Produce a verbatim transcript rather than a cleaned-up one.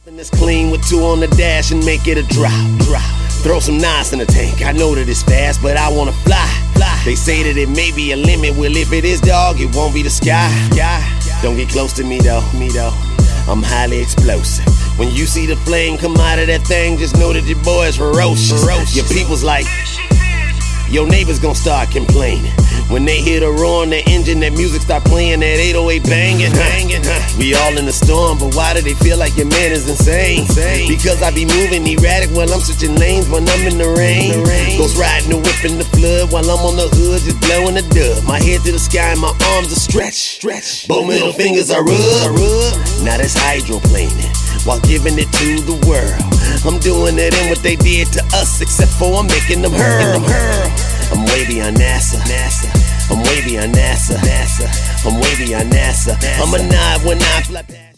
Something that's clean with two on the dash and make it a drop, drop. Throw some nines in the tank. I know that it's fast, but I wanna fly, fly. They say that it may be a limit. Well, if it is, dog, it won't be the sky. sky. Don't get close to me though, me though. I'm highly explosive. When you see the flame come out of that thing, just know that your boy is ferocious. ferocious. Your people's like, your neighbors gon' start complaining. When they hear the roar on the engine, that music start playing, that eight oh eight banging, banging. We all in the storm, but why do they feel like your man is insane? insane? Because I be moving erratic while I'm switching lanes when I'm in the rain. The rain. Ghost riding the whip in the flood while I'm on the hood just blowing the dub. My head to the sky and my arms are stretched. Stretch. Both middle fingers are rub. Now that's hydroplaning while giving it to the world. I'm doing it in what they did to us, except for I'm making them hurl. I'm way beyond NASA. NASA. I'm way beyond NASA. NASA. I'm way beyond NASA. NASA. I'm a nod when I fly past.